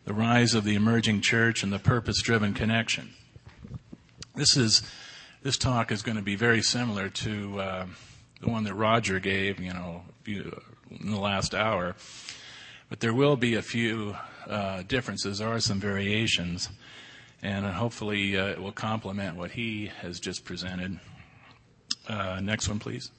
The Rise of the Emerging Church and the Purpose-Driven Connection. This talk is going to be very similar to the one that Roger gave, in the last hour. But there will be a few differences. There are some variations. And hopefully it will complement what he has just presented. Next one, please.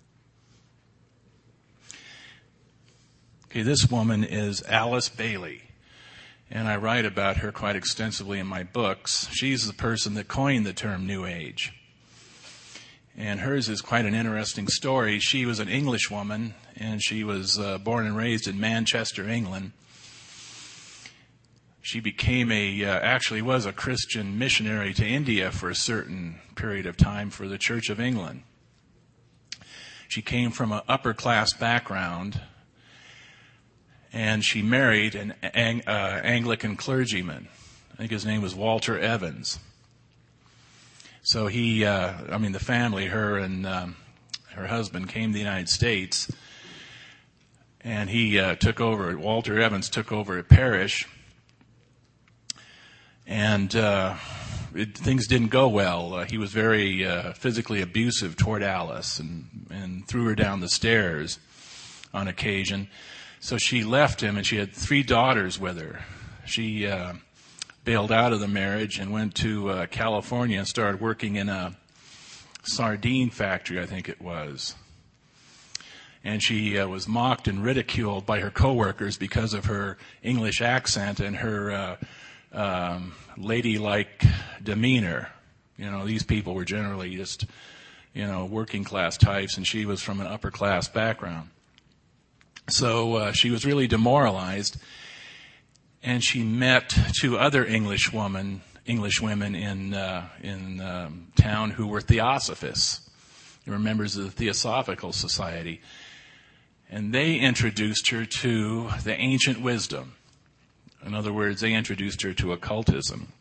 Okay, this woman is Alice Bailey. And I write about her quite extensively in my books. She's the person that coined the term New Age. And hers is quite an interesting story. She was an English woman, and she was born and raised in Manchester, England. She became actually was a Christian missionary to India for a certain period of time for the Church of England. She came from an upper-class background, and she married an Anglican clergyman. I think his name was Walter Evans. So the family, her and her husband came to the United States, and Walter Evans took over a parish, and things didn't go well. He was very physically abusive toward Alice and threw her down the stairs on occasion. So she left him, and she had 3 daughters with her. She bailed out of the marriage and went to California and started working in a sardine factory, I think it was. And she was mocked and ridiculed by her coworkers because of her English accent and her ladylike demeanor. These people were generally just, working class types, and she was from an upper class background. So she was really demoralized, and she met 2 other English women in town who were Theosophists. They were members of the Theosophical Society, and they introduced her to the ancient wisdom. In other words, they introduced her to occultism.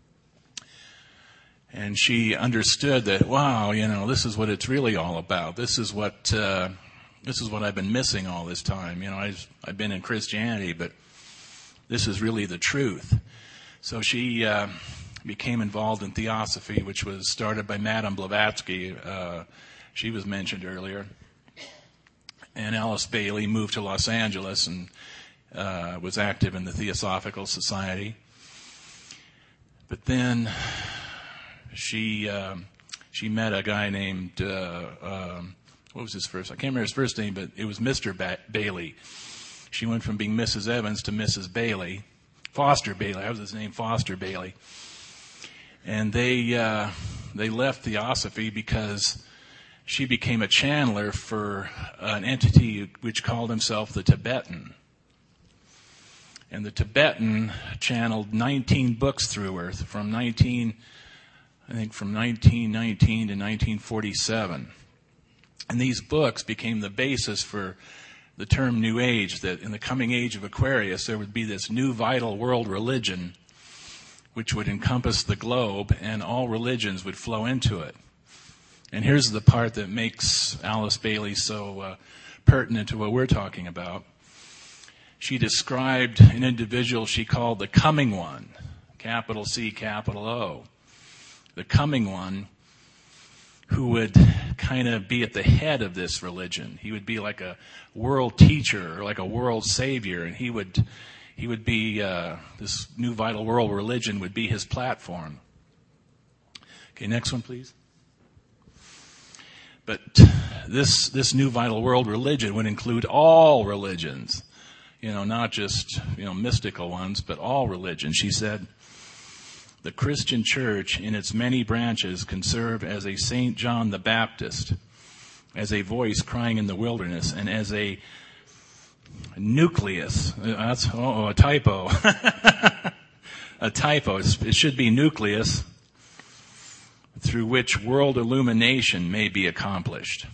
And she understood that, wow, this is what it's really all about. This is what I've been missing all this time. I've been in Christianity, but this is really the truth. So she became involved in Theosophy, which was started by Madame Blavatsky. She was mentioned earlier. And Alice Bailey moved to Los Angeles and was active in the Theosophical Society. But then she met a guy named, what was his first? I can't remember his first name, but it was Mr. Bailey. She went from being Mrs. Evans to Mrs. Bailey. Foster Bailey. That was his name, Foster Bailey. And they left Theosophy because she became a channeler for an entity which called himself the Tibetan. And the Tibetan channeled 19 books through her from 1919 to 1947. And these books became the basis for the term New Age, that in the coming age of Aquarius, there would be this new vital world religion which would encompass the globe, and all religions would flow into it. And here's the part that makes Alice Bailey so pertinent to what we're talking about. She described an individual she called the Coming One, capital C, capital O. The Coming One, who would kind of be at the head of this religion. He would be like a world teacher or like a world savior, and he would be this new vital world religion would be his platform. Okay, next one, please. But this new vital world religion would include all religions, not just mystical ones, but all religions. She said, the Christian church in its many branches can serve as a St. John the Baptist, as a voice crying in the wilderness, and as a nucleus. That's a typo. A typo. It should be nucleus, through which world illumination may be accomplished.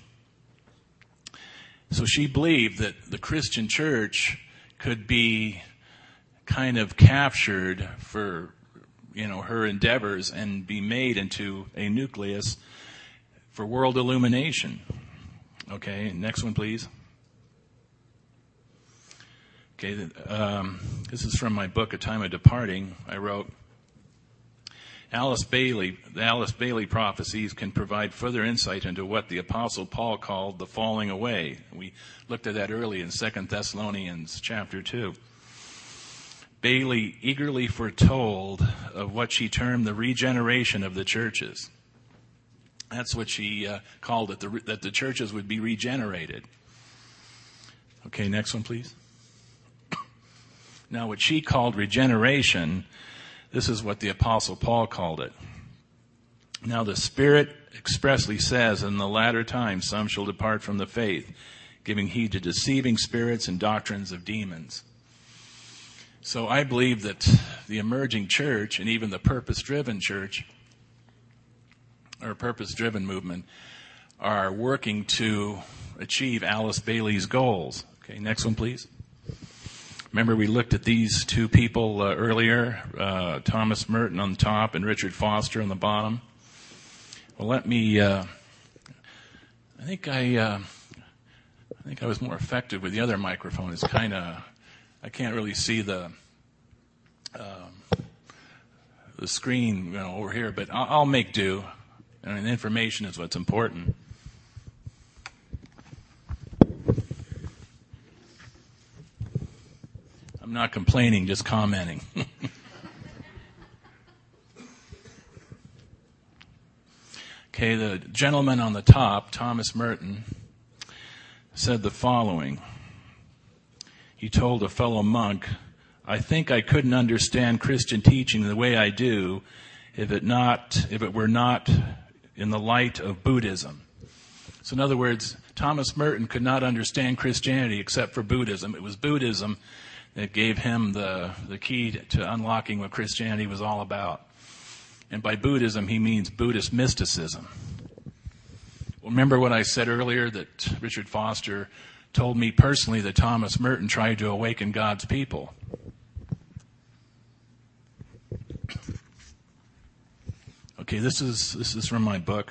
So she believed that the Christian church could be kind of captured for her endeavors and be made into a nucleus for world illumination. Okay, next one, please. Okay, this is from my book, A Time of Departing. I wrote, the Alice Bailey prophecies can provide further insight into what the Apostle Paul called the falling away. We looked at that early in 2 Thessalonians chapter 2. Bailey eagerly foretold of what she termed the regeneration of the churches. That's what she called it, that the churches would be regenerated. Okay, next one, please. Now, what she called regeneration, this is what the Apostle Paul called it. Now, the Spirit expressly says, in the latter times some shall depart from the faith, giving heed to deceiving spirits and doctrines of demons. So I believe that the emerging church and even the purpose-driven church or purpose-driven movement are working to achieve Alice Bailey's goals. Okay, next one, please. Remember, we looked at these two people earlier, Thomas Merton on the top and Richard Foster on the bottom. Well, let me. I think I was more effective with the other microphone. It's kind of, I can't really see the screen, over here, but I'll make do. And information is what's important. I'm not complaining, just commenting. Okay, the gentleman on the top, Thomas Merton, said the following. He told a fellow monk, "I think I couldn't understand Christian teaching the way I do if it were not in the light of Buddhism." So in other words, Thomas Merton could not understand Christianity except for Buddhism. It was Buddhism that gave him the key to unlocking what Christianity was all about. And by Buddhism, he means Buddhist mysticism. Well, remember what I said earlier, that Richard Foster told me personally that Thomas Merton tried to awaken God's people. Okay, this is from my book.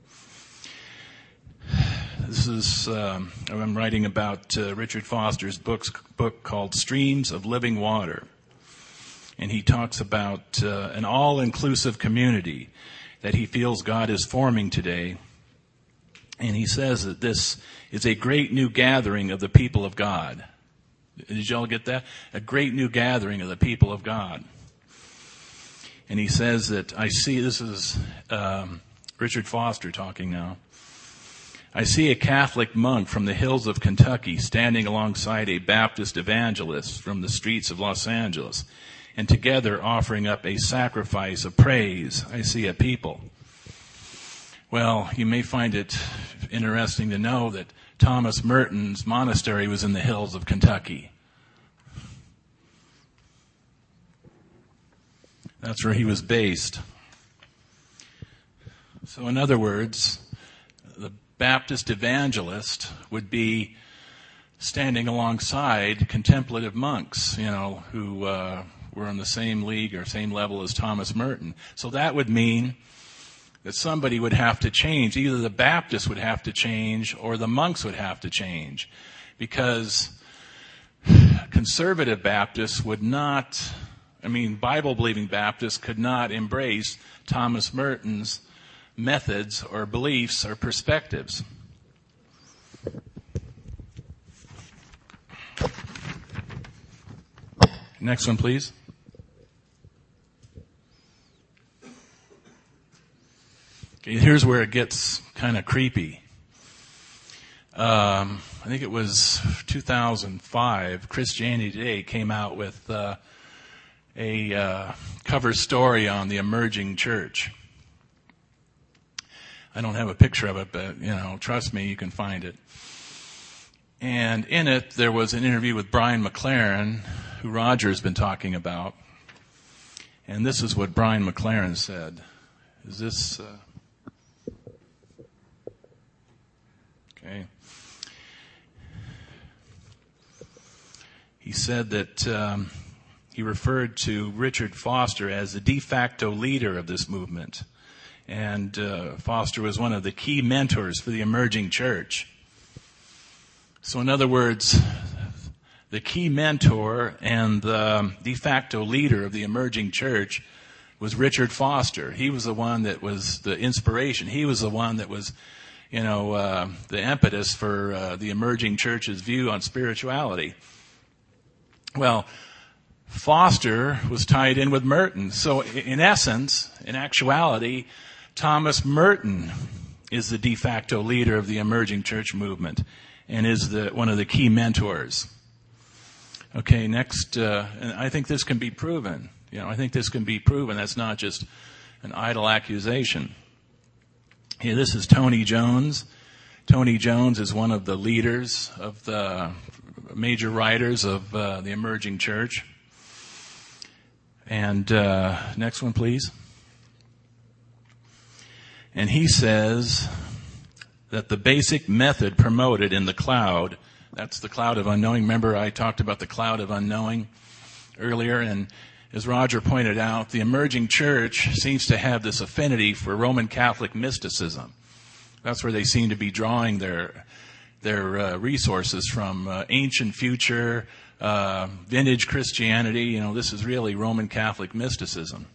This is, I'm writing about Richard Foster's book called Streams of Living Water. And he talks about an all-inclusive community that he feels God is forming today. And he says that this is a great new gathering of the people of God. Did y'all get that? A great new gathering of the people of God. And he says that this is Richard Foster talking now. "I see a Catholic monk from the hills of Kentucky standing alongside a Baptist evangelist from the streets of Los Angeles, and together offering up a sacrifice of praise. I see a people." Well, you may find it interesting to know that Thomas Merton's monastery was in the hills of Kentucky. That's where he was based. So in other words, the Baptist evangelist would be standing alongside contemplative monks, who were in the same league or same level as Thomas Merton. So that would mean that somebody would have to change. Either the Baptists would have to change or the monks would have to change. Because conservative Baptists would not, Bible-believing Baptists could not embrace Thomas Merton's methods or beliefs or perspectives. Next one, please. Okay, here's where it gets kind of creepy. I think it was 2005, Christianity Today came out with a cover story on the emerging church. I don't have a picture of it, but, trust me, you can find it. And in it, there was an interview with Brian McLaren, who Roger's been talking about. And this is what Brian McLaren said. Is this... Okay. He said that he referred to Richard Foster as the de facto leader of this movement. And Foster was one of the key mentors for the emerging church. So in other words, the key mentor and the de facto leader of the emerging church was Richard Foster. He was the one that was the inspiration. He was the one that was, the impetus for the emerging church's view on spirituality. Well, Foster was tied in with Merton. So in essence, in actuality, Thomas Merton is the de facto leader of the emerging church movement and is one of the key mentors. Okay, next, and I think this can be proven. I think this can be proven. That's not just an idle accusation. Here, this is Tony Jones. Tony Jones is one of the leaders of the major writers of the emerging church. And next one, please. And he says that the basic method promoted in the cloud, that's the cloud of unknowing. Remember I talked about the cloud of unknowing earlier, and as Roger pointed out, the emerging church seems to have this affinity for Roman Catholic mysticism. That's where they seem to be drawing their resources from, ancient future, vintage Christianity. This is really Roman Catholic mysticism.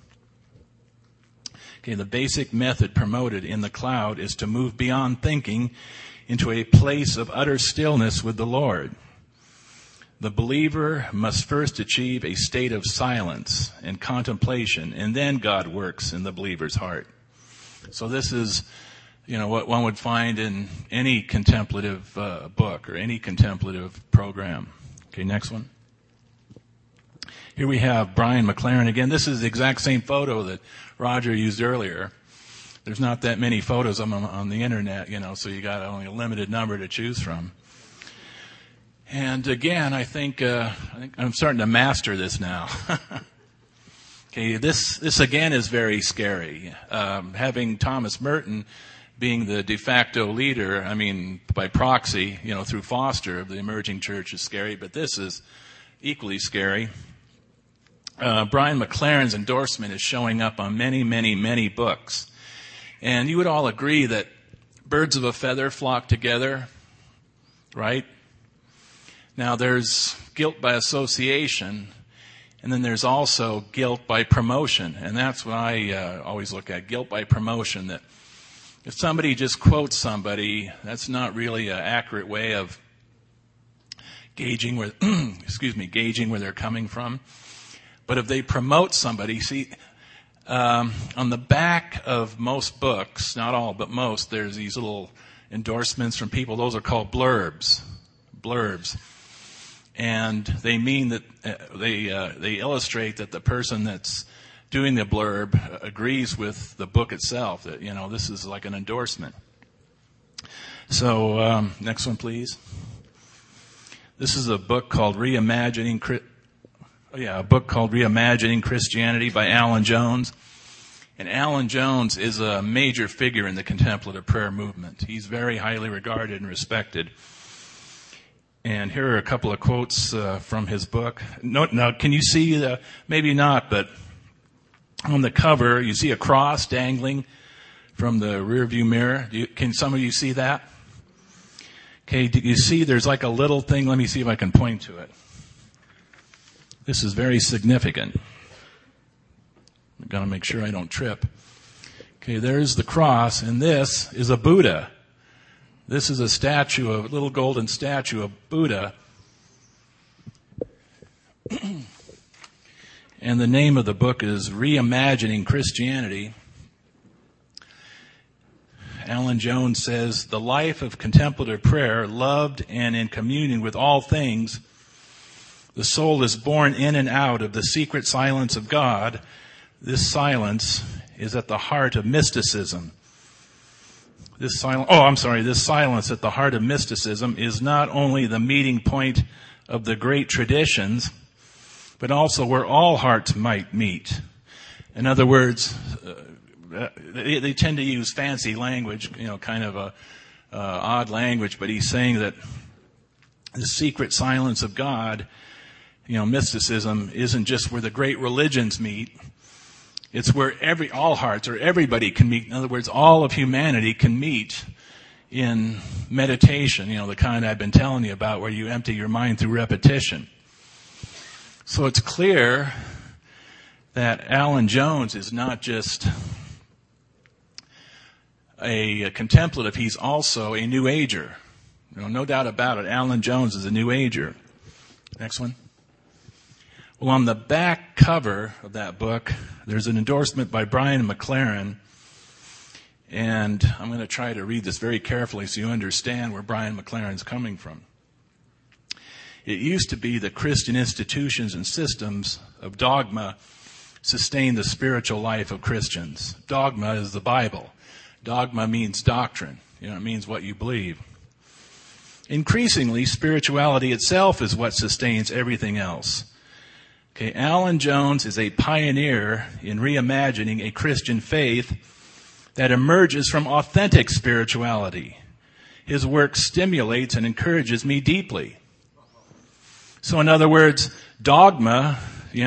Okay, the basic method promoted in the cloud is to move beyond thinking into a place of utter stillness with the Lord. The believer must first achieve a state of silence and contemplation, and then God works in the believer's heart. So this is, what one would find in any contemplative book or any contemplative program. Okay, next one. Here we have Brian McLaren again. This is the exact same photo that Roger used earlier. There's not that many photos of him on the internet, so you got only a limited number to choose from. And again, I think I'm starting to master this now. Okay, this again is very scary. Having Thomas Merton being the de facto leader, by proxy, through Foster of the emerging church is scary, but this is equally scary. Brian McLaren's endorsement is showing up on many, many, many books. And you would all agree that birds of a feather flock together, right? Now, there's guilt by association, and then there's also guilt by promotion. And that's what I always look at, guilt by promotion, that if somebody just quotes somebody, that's not really an accurate way of gauging where, gauging where they're coming from. But if they promote somebody, on the back of most books, not all, but most, there's these little endorsements from people. Those are called blurbs. And they mean that they illustrate that the person that's doing the blurb agrees with the book itself, that, this is like an endorsement. So, next one, please. This is a book called Reimagining Christianity by Alan Jones. And Alan Jones is a major figure in the contemplative prayer movement. He's very highly regarded and respected. And here are a couple of quotes from his book. Now, can you see, maybe not, but on the cover, you see a cross dangling from the rearview mirror. Can some of you see that? Okay, do you see there's like a little thing? Let me see if I can point to it. This is very significant. I've got to make sure I don't trip. Okay, there's the cross, and this is a Buddha. This is a little golden statue of Buddha. And the name of the book is Reimagining Christianity. Alan Jones says, the life of contemplative prayer, loved and in communion with all things, the soul is born in and out of the secret silence of God. This silence is at the heart of mysticism. This silence at the heart of mysticism is not only the meeting point of the great traditions, but also where all hearts might meet. In other words, they tend to use fancy language, kind of a odd language, but he's saying that the secret silence of God, mysticism isn't just where the great religions meet. It's where all hearts or everybody can meet. In other words, all of humanity can meet in meditation, the kind I've been telling you about, where you empty your mind through repetition. So it's clear that Alan Jones is not just a contemplative, he's also a New Ager. No doubt about it, Alan Jones is a New Ager. Next one. Well, on the back cover of that book, there's an endorsement by Brian McLaren, and I'm going to try to read this very carefully so you understand where Brian McLaren's coming from. It used to be that Christian institutions and systems of dogma sustain the spiritual life of Christians. Dogma is the Bible. Dogma means doctrine. It means what you believe. Increasingly, spirituality itself is what sustains everything else. Okay, Alan Jones is a pioneer in reimagining a Christian faith that emerges from authentic spirituality. His work stimulates and encourages me deeply. So in other words, dogma,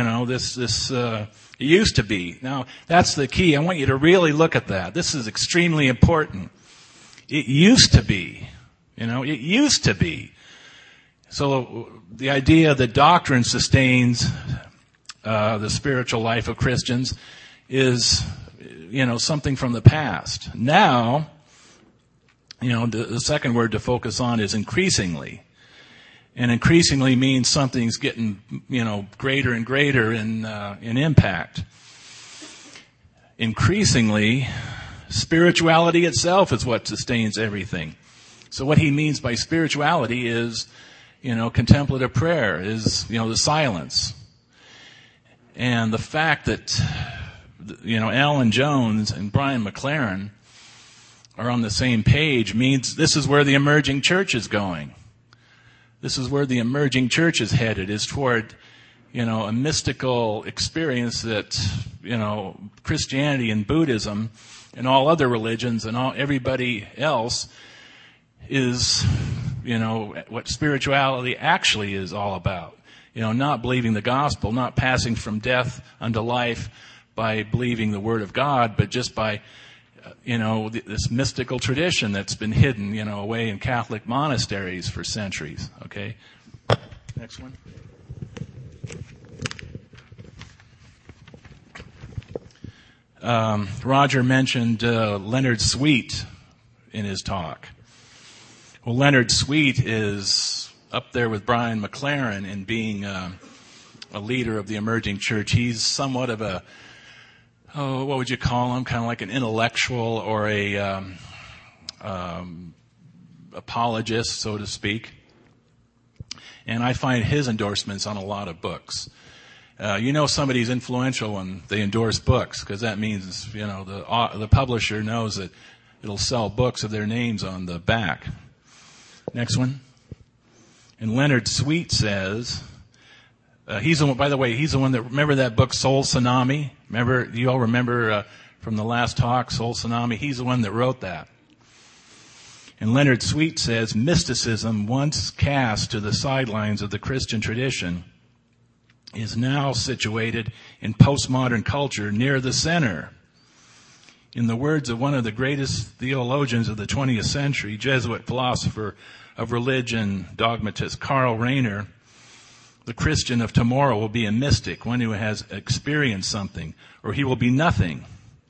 it used to be. Now, that's the key. I want you to really look at that. This is extremely important. It used to be. It used to be. So the idea that doctrine sustains the spiritual life of Christians is, something from the past. Now, the second word to focus on is increasingly. And increasingly means something's getting, greater and greater in impact. Increasingly, spirituality itself is what sustains everything. So what he means by spirituality is, contemplative prayer, is, the silence. And the fact that, Alan Jones and Brian McLaren are on the same page means this is where the emerging church is going. This is where the emerging church is headed, is toward, a mystical experience that, Christianity and Buddhism and all other religions and everybody else is, what spirituality actually is all about. Not believing the gospel, not passing from death unto life by believing the word of God, but just by, this mystical tradition that's been hidden, away in Catholic monasteries for centuries. Okay? Next one. Roger mentioned Leonard Sweet in his talk. Well, Leonard Sweet is up there with Brian McLaren in being a leader of the emerging church. He's somewhat of a, what would you call him? Kind of like an intellectual or a apologist, so to speak. And I find his endorsements on a lot of books. Somebody's influential when they endorse books, because that means, the publisher knows that it'll sell books with their names on the back. Next one. And Leonard Sweet says, he's the one, by the way, he's the one that, remember that book, Soul Tsunami? Remember, you all remember from the last talk, Soul Tsunami? He's the one that wrote that. And Leonard Sweet says, mysticism, once cast to the sidelines of the Christian tradition, is now situated in postmodern culture near the center. In the words of one of the greatest theologians of the 20th century, Jesuit philosopher of religion, dogmatist Karl Rahner, the Christian of tomorrow will be a mystic, one who has experienced something, or he will be nothing.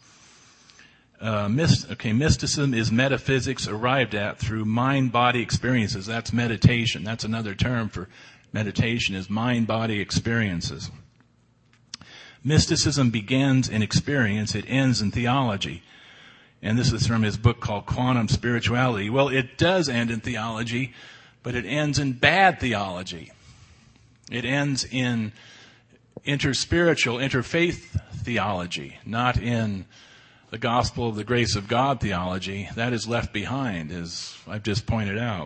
Mysticism is metaphysics arrived at through mind-body experiences. That's meditation. That's another term for meditation, is mind-body experiences. Mysticism begins in experience. It ends in theology. And this is from his book called Quantum Spirituality. Well, it does end in theology, but it ends in bad theology. It ends in interspiritual, interfaith theology, not in the gospel of the grace of God theology. That is left behind, as I've just pointed out.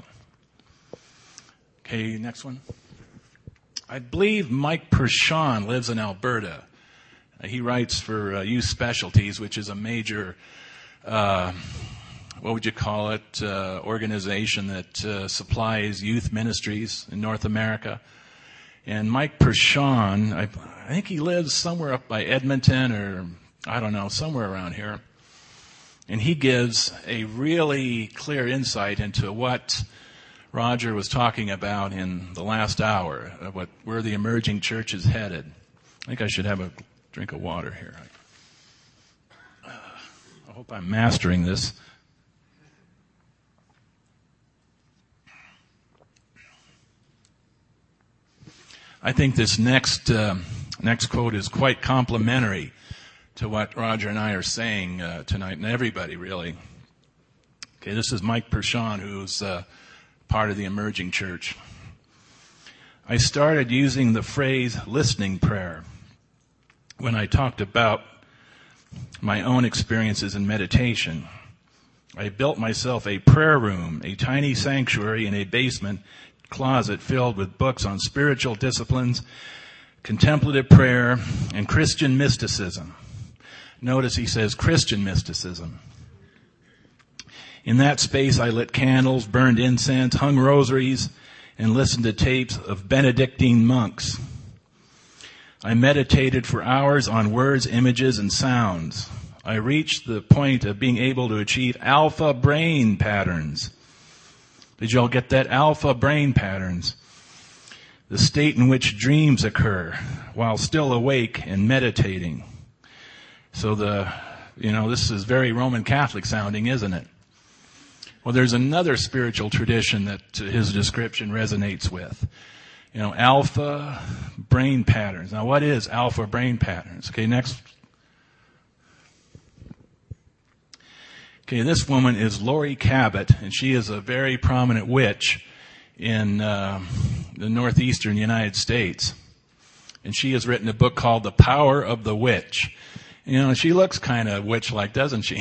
Okay, next one. I believe Mike Pershawn lives in Alberta. He writes for Youth Specialties, which is a major, what would you call it, organization that supplies youth ministries in North America. And Mike Pershawn, I think he lives somewhere up by Edmonton, or I don't know, somewhere around here. And he gives a really clear insight into what Roger was talking about in the last hour, where the emerging church is headed. I think I should have a drink of water here. I hope I'm mastering this. I think this next quote is quite complimentary to what Roger and I are saying tonight, and everybody really. Okay, this is Mike Pershon, who's part of the emerging church. I started using the phrase listening prayer when I talked about my own experiences in meditation. I built myself a prayer room, a tiny sanctuary in a basement closet filled with books on spiritual disciplines, contemplative prayer, and Christian mysticism. Notice he says Christian mysticism. In that space, I lit candles, burned incense, hung rosaries, and listened to tapes of Benedictine monks. I meditated for hours on words, images, and sounds. I reached the point of being able to achieve alpha brain patterns. Did you all get that? Alpha brain patterns. The state in which dreams occur while still awake and meditating. So this is very Roman Catholic sounding, isn't it? Well, there's another spiritual tradition that his description resonates with. Alpha brain patterns. Now, what is alpha brain patterns? Okay, next. Okay, this woman is Laurie Cabot, and she is a very prominent witch in the northeastern United States. And she has written a book called The Power of the Witch. She looks kind of witch-like, doesn't she?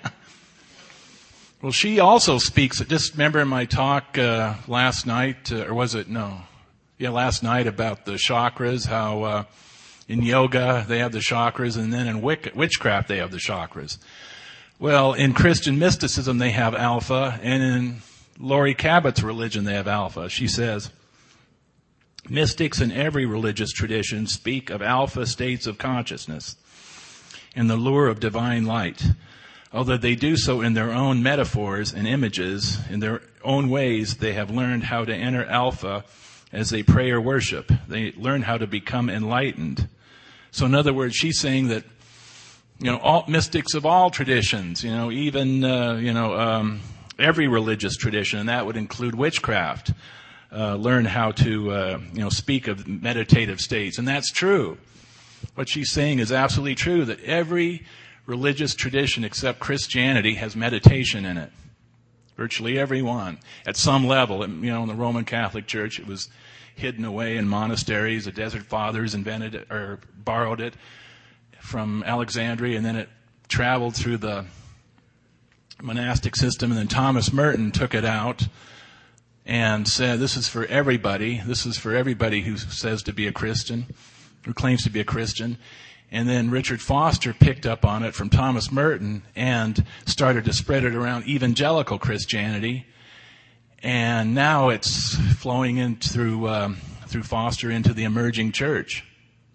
Well, she also speaks, just remember in my talk last night, or was it, no. Yeah, last night about the chakras, how in yoga they have the chakras, and then in witchcraft they have the chakras. Well, in Christian mysticism they have alpha, and in Laurie Cabot's religion they have alpha. She says, mystics in every religious tradition speak of alpha states of consciousness and the lure of divine light. Although they do so in their own metaphors and images, in their own ways, they have learned how to enter alpha as they pray or worship. They learn how to become enlightened. So in other words, she's saying that, all mystics of all traditions, even, every religious tradition, and that would include witchcraft, learn how to, speak of meditative states. And that's true. What she's saying is absolutely true, that every religious tradition except Christianity has meditation in it. Virtually every one. At some level, in the Roman Catholic Church, it was hidden away in monasteries. The Desert Fathers invented it, or borrowed it from Alexandria, and then it traveled through the monastic system, and then Thomas Merton took it out and said, this is for everybody. This is for everybody who says to be a Christian, who claims to be a Christian. And then Richard Foster picked up on it from Thomas Merton and started to spread it around evangelical Christianity. And now it's flowing in through Foster into the emerging church.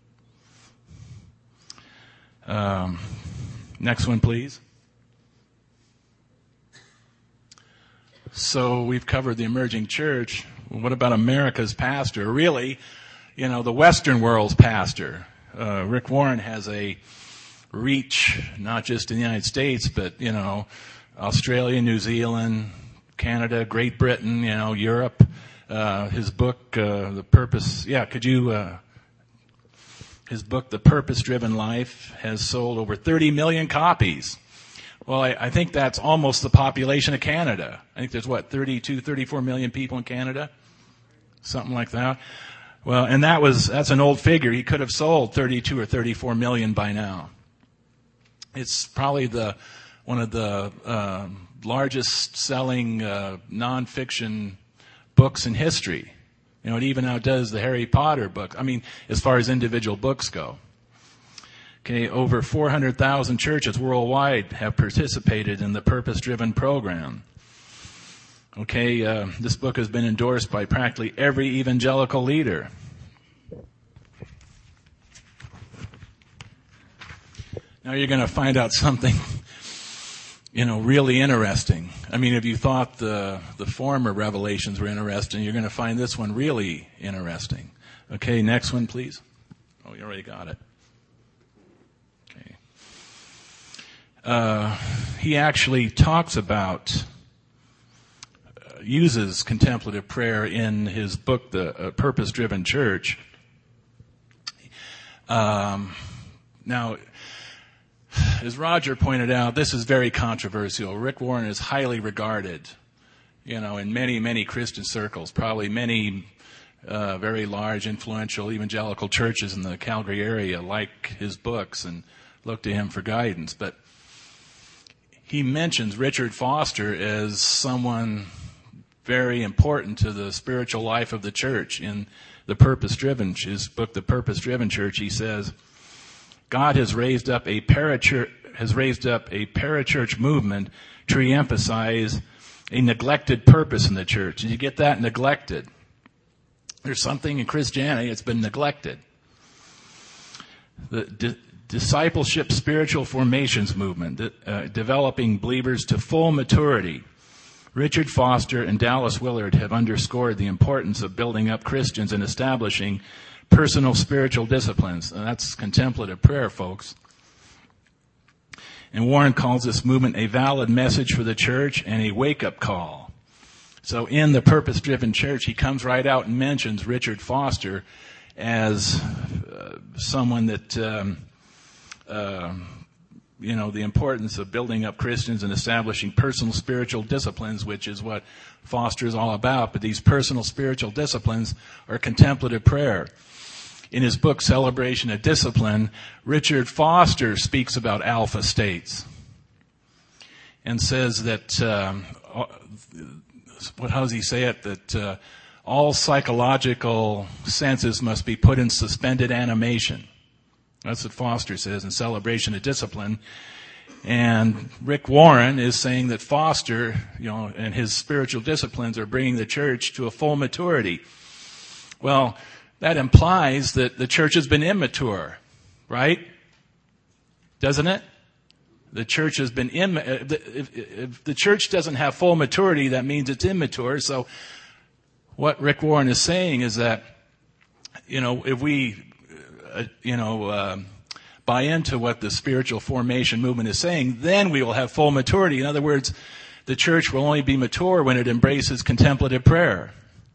Next one, please. So we've covered the emerging church. Well, what about America's pastor? Really, the Western world's pastor. Rick Warren has a reach, not just in the United States, but, Australia, New Zealand, Canada, Great Britain, Europe. His book, The Purpose, his book, The Purpose-Driven Life, has sold over 30 million copies. Well, I think that's almost the population of Canada. I think there's 32, 34 million people in Canada? Something like that. Well, and that's an old figure. He could have sold 32 or 34 million by now. It's probably one of the largest selling nonfiction books in history. It even outdoes the Harry Potter book. As far as individual books go. Okay, over 400,000 churches worldwide have participated in the Purpose-Driven program. Okay, this book has been endorsed by practically every evangelical leader. Now you're going to find out something, really interesting. I mean, if you thought the former revelations were interesting, you're going to find this one really interesting. Okay, next one, please. Oh, you already got it. Okay. He actually talks about, uses contemplative prayer in his book, The Purpose-Driven Church. Now, as Roger pointed out, this is very controversial. Rick Warren is highly regarded, in many, many Christian circles, probably many very large, influential evangelical churches in the Calgary area like his books and look to him for guidance. But he mentions Richard Foster as someone very important to the spiritual life of the church. In his book, The Purpose-Driven Church, he says, God has raised up a parachurch movement to re-emphasize a neglected purpose in the church. And you get that? Neglected. There's something in Christianity that's been neglected. The discipleship spiritual formations movement, developing believers to full maturity. Richard Foster and Dallas Willard have underscored the importance of building up Christians and establishing personal spiritual disciplines. And that's contemplative prayer, folks. And Warren calls this movement a valid message for the church and a wake-up call. So in The Purpose-Driven Church, he comes right out and mentions Richard Foster as someone that, the importance of building up Christians and establishing personal spiritual disciplines, which is what Foster is all about. But these personal spiritual disciplines are contemplative prayer. In his book, Celebration of Discipline, Richard Foster speaks about alpha states and says that, how does he say it? That all psychological senses must be put in suspended animation. That's what Foster says in Celebration of Discipline. And Rick Warren is saying that Foster, and his spiritual disciplines are bringing the church to a full maturity. Well, that implies that the church has been immature, right? Doesn't it? The church has been if the church doesn't have full maturity, that means it's immature. So what Rick Warren is saying is that, if we, buy into what the spiritual formation movement is saying, then we will have full maturity. In other words, the church will only be mature when it embraces contemplative prayer.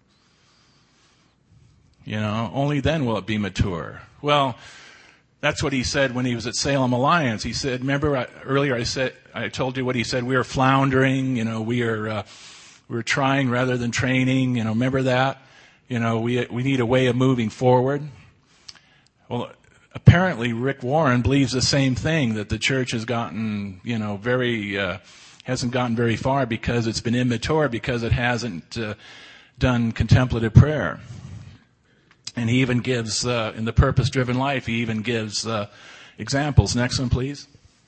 Only then will it be mature. Well, that's what he said when he was at Salem Alliance. He said, remember earlier I told you what he said, we are floundering, we're trying rather than training, remember that? We need a way of moving forward. Well, apparently Rick Warren believes the same thing, that the church has gotten, hasn't gotten very far because it's been immature, because it hasn't done contemplative prayer. And he even gives, in The Purpose-Driven Life, he even gives examples. Next one, please.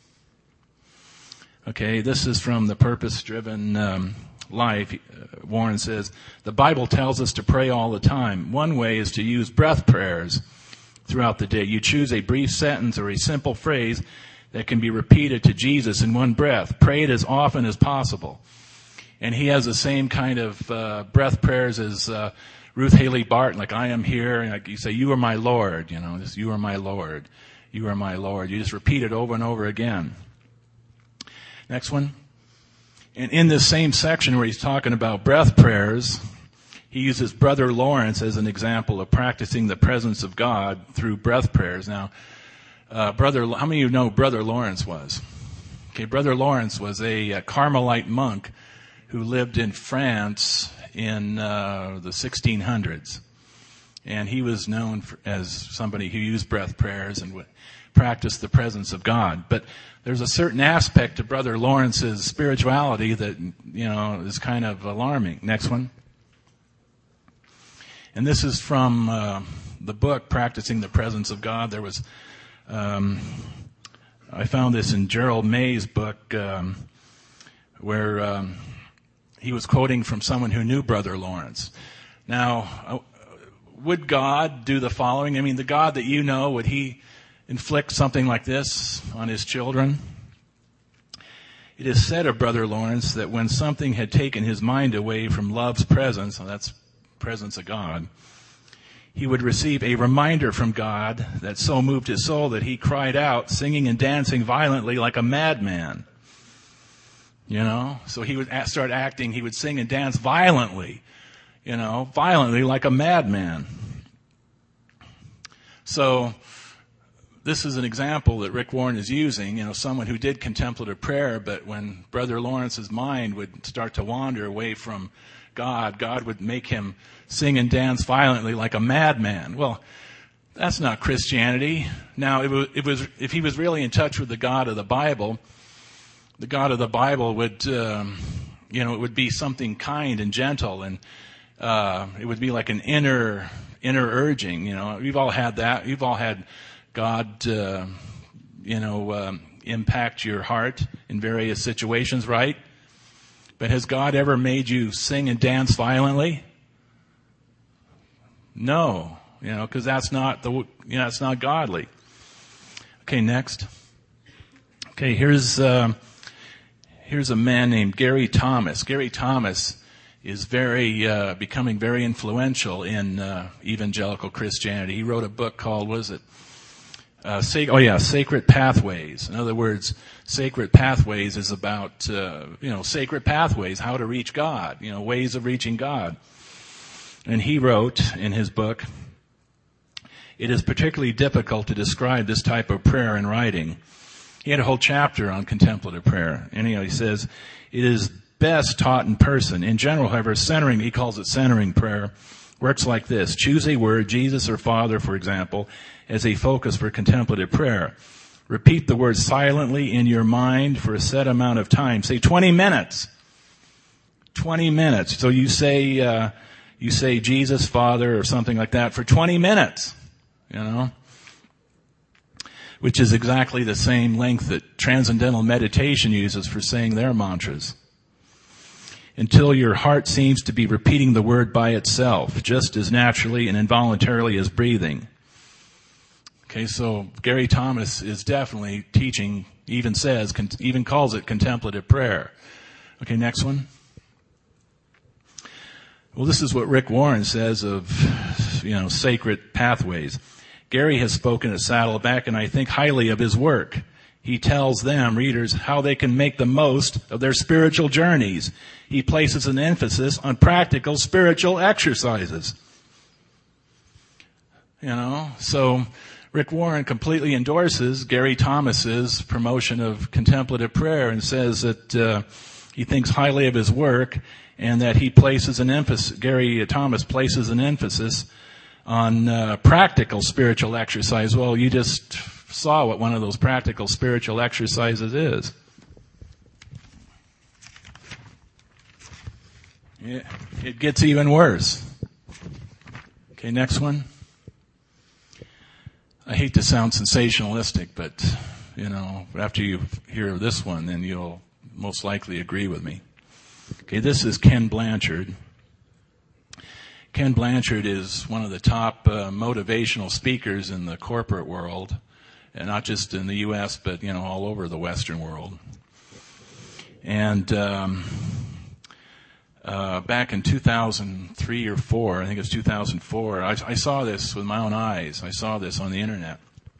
Okay, this is from The Purpose-Driven Life. Warren says, the Bible tells us to pray all the time. One way is to use breath prayers throughout the day. You choose a brief sentence or a simple phrase that can be repeated to Jesus in one breath. Pray it as often as possible. And he has the same kind of breath prayers as Ruth Haley Barton, like I am here, and like you say, you are my Lord, just you are my Lord, you are my Lord. You just repeat it over and over again. Next one. And in this same section where he's talking about breath prayers, he uses Brother Lawrence as an example of practicing the presence of God through breath prayers. Now, how many of you know who Brother Lawrence was? Okay, Brother Lawrence was a Carmelite monk who lived in France in the 1600s. And he was known as somebody who used breath prayers and would practice the presence of God. But there's a certain aspect to Brother Lawrence's spirituality that, is kind of alarming. Next one. And this is from the book, Practicing the Presence of God. There was, I found this in Gerald May's book, where he was quoting from someone who knew Brother Lawrence. Now, would God do the following? I mean, the God that you know, would he inflict something like this on his children? It is said of Brother Lawrence that when something had taken his mind away from love's presence, and that's presence of God, he would receive a reminder from God that so moved his soul that he cried out, singing and dancing violently like a madman. So he would start acting, he would sing and dance violently, violently like a madman. So this is an example that Rick Warren is using, someone who did contemplative prayer, but when Brother Lawrence's mind would start to wander away from God, God would make him sing and dance violently like a madman. Well, that's not Christianity. Now, it was if he was really in touch with the God of the Bible would, it would be something kind and gentle, and it would be like an inner urging. We've all had that. You've all had God, impact your heart in various situations, right? But has God ever made you sing and dance violently? No, because that's not it's not godly. Okay, next. Okay, here's a man named Gary Thomas. Gary Thomas is becoming very influential in evangelical Christianity. He wrote a book called, Sacred Pathways. In other words, Sacred Pathways is about, sacred pathways, how to reach God, ways of reaching God. And he wrote in his book, "It is particularly difficult to describe this type of prayer in writing." He had a whole chapter on contemplative prayer. Anyhow, he says, "It is best taught in person. In general, however, centering," he calls it centering prayer, "works like this. Choose a word, Jesus or Father, for example, as a focus for contemplative prayer. Repeat the word silently in your mind for a set amount of time. Say 20 minutes. 20 minutes. So you say Jesus, Father, or something like that for 20 minutes, which is exactly the same length that Transcendental Meditation uses for saying their mantras. Until your heart seems to be repeating the word by itself, just as naturally and involuntarily as breathing." Okay, so Gary Thomas is definitely teaching, even calls it contemplative prayer. Okay, next one. Well, this is what Rick Warren says of, Sacred Pathways. "Gary has spoken at Saddleback, and I think highly of his work. He tells them, readers, how they can make the most of their spiritual journeys. He places an emphasis on practical spiritual exercises." So Rick Warren completely endorses Gary Thomas's promotion of contemplative prayer and says that he thinks highly of his work and that Gary Thomas places an emphasis on practical spiritual exercise. Well, you just saw what one of those practical spiritual exercises is. It gets even worse. Okay, next one. I hate to sound sensationalistic, but, after you hear this one, then you'll most likely agree with me. Okay, this is Ken Blanchard. Ken Blanchard is one of the top motivational speakers in the corporate world, and not just in the U.S., but, all over the Western world. And back in 2003 or 4, I think it was 2004, I saw this with my own eyes. I saw this on the internet.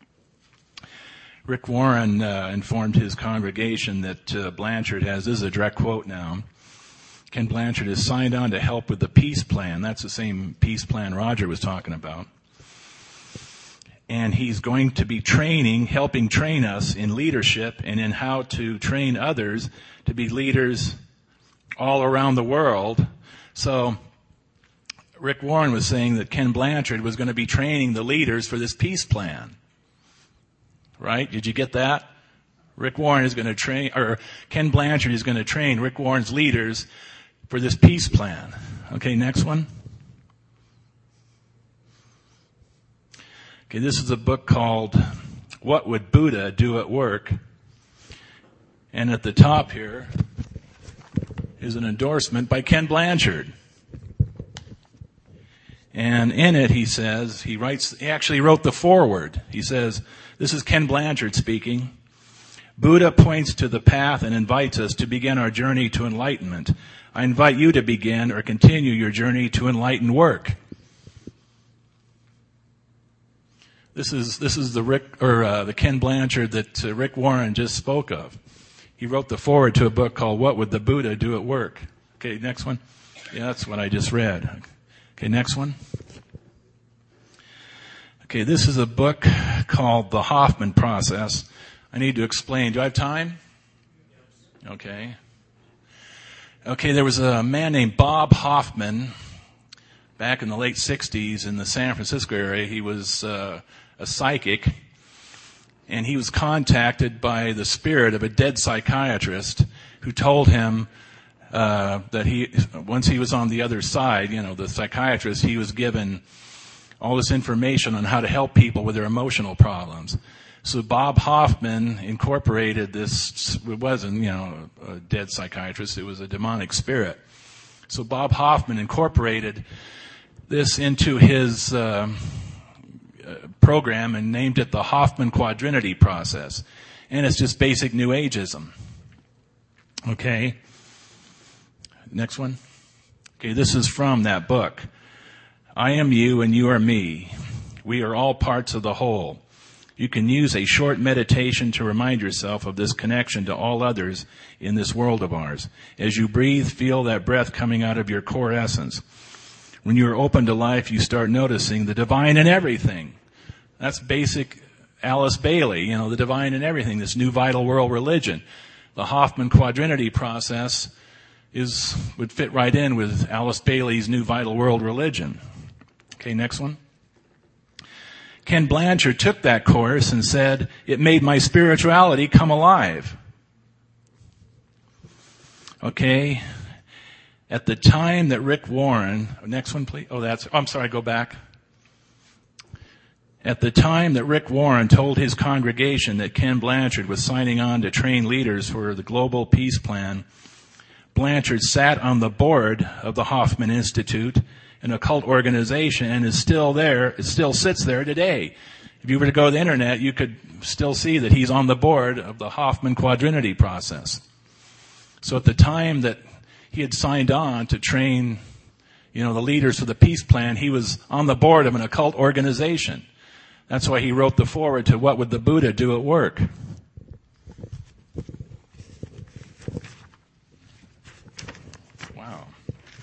Rick Warren informed his congregation that Blanchard has, this is a direct quote now, Ken Blanchard is signed on to help with the peace plan. That's the same peace plan Roger was talking about. And he's going to be helping train us in leadership and in how to train others to be leaders all around the world. So Rick Warren was saying that Ken Blanchard was going to be training the leaders for this peace plan. Right? Did you get that? Rick Warren is going to train, or Ken Blanchard is going to train Rick Warren's leaders for this peace plan. Okay, next one. Okay, this is a book called What Would Buddha Do at Work? And at the top here is an endorsement by Ken Blanchard. And in it he says, he actually wrote the foreword. He says, this is Ken Blanchard speaking. Buddha points to the path and invites us to begin our journey to enlightenment. I invite you to begin or continue your journey to enlightened work. This is the Ken Blanchard that Rick Warren just spoke of. He wrote the foreword to a book called What Would the Buddha Do at Work? Okay, next one. Yeah, that's what I just read. Okay, next one. Okay, this is a book called The Hoffman Process. I need to explain. Do I have time? Okay. Okay, there was a man named Bob Hoffman back in the late 60s in the San Francisco area. He was a psychic, and he was contacted by the spirit of a dead psychiatrist who told him that once he was on the other side, the psychiatrist, he was given all this information on how to help people with their emotional problems. So Bob Hoffman incorporated this. It wasn't, a dead psychiatrist. It was a demonic spirit. So Bob Hoffman incorporated this into his program and named it the Hoffman Quadrinity Process. And it's just basic New Ageism. Okay. Next one. Okay, this is from that book. I am you and you are me. We are all parts of the whole. You can use a short meditation to remind yourself of this connection to all others in this world of ours. As you breathe, feel that breath coming out of your core essence. When you are open to life, you start noticing the divine in everything. That's basic Alice Bailey, the divine in everything, this new vital world religion. The Hoffman Quadrinity Process would fit right in with Alice Bailey's new vital world religion. Okay, next one. Ken Blanchard took that course and said, it made my spirituality come alive. Okay. At the time that Rick Warren, next one please. I'm sorry, go back. At the time that Rick Warren told his congregation that Ken Blanchard was signing on to train leaders for the Global Peace Plan, Blanchard sat on the board of the Hoffman Institute, an occult organization, and is still there. It still sits there today. If you were to go to the internet, you could still see that he's on the board of the Hoffman Quadrinity Process. So at the time that he had signed on to train, the leaders for the peace plan, he was on the board of an occult organization. That's why he wrote the foreword to What Would the Buddha Do at Work? Wow.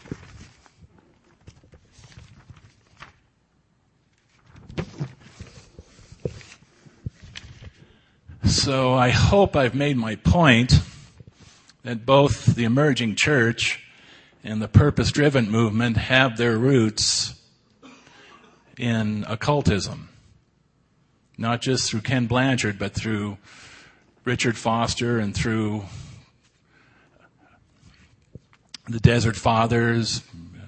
So I hope I've made my point that both the emerging church and the purpose-driven movement have their roots in occultism. Not just through Ken Blanchard, but through Richard Foster and through the Desert Fathers,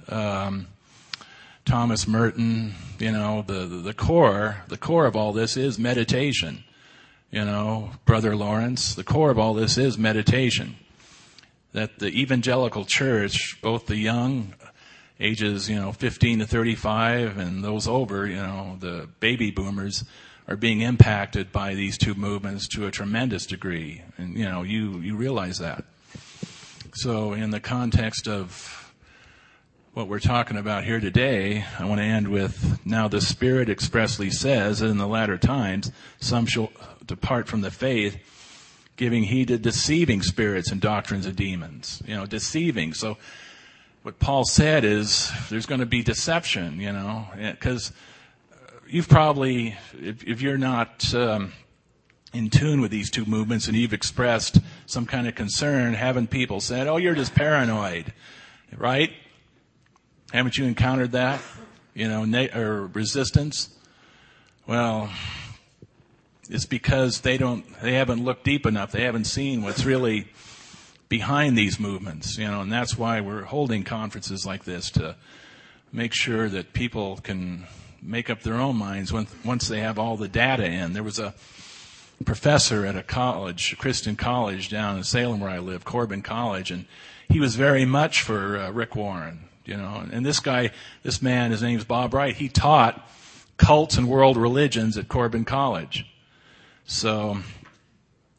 Thomas Merton. The core of all this is meditation. Brother Lawrence, the core of all this is meditation. That the evangelical church, both the young, ages, 15 to 35, and those over, the baby boomers, are being impacted by these two movements to a tremendous degree. And, you realize that. So in the context of what we're talking about here today, I want to end with, now the Spirit expressly says that in the latter times, some shall depart from the faith, giving heed to deceiving spirits and doctrines of demons. Deceiving. So what Paul said is there's going to be deception, because you've probably, if you're not in tune with these two movements and you've expressed some kind of concern, haven't people said, oh, you're just paranoid, right? Haven't you encountered that? Or resistance? Well, it's because they haven't looked deep enough. They haven't seen what's really behind these movements, and that's why we're holding conferences like this, to make sure that people can make up their own minds once they have all the data in. There was a professor at a Christian college down in Salem where I live, Corbin College, and he was very much for Rick Warren, and this man, his name's Bob Wright, he taught cults and world religions at Corbin College. So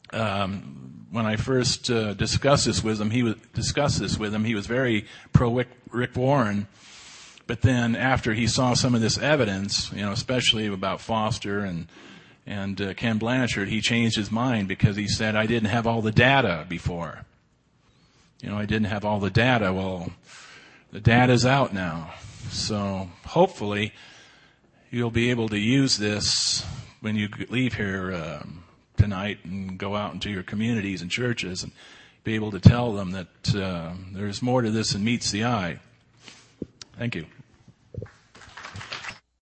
when I first discussed this with him, he was very pro Rick Warren. But then after he saw some of this evidence, especially about Foster and Ken Blanchard, he changed his mind because he said, I didn't have all the data before. I didn't have all the data. Well, the data's out now. So hopefully you'll be able to use this when you leave here tonight and go out into your communities and churches and be able to tell them that there's more to this than meets the eye. Thank you.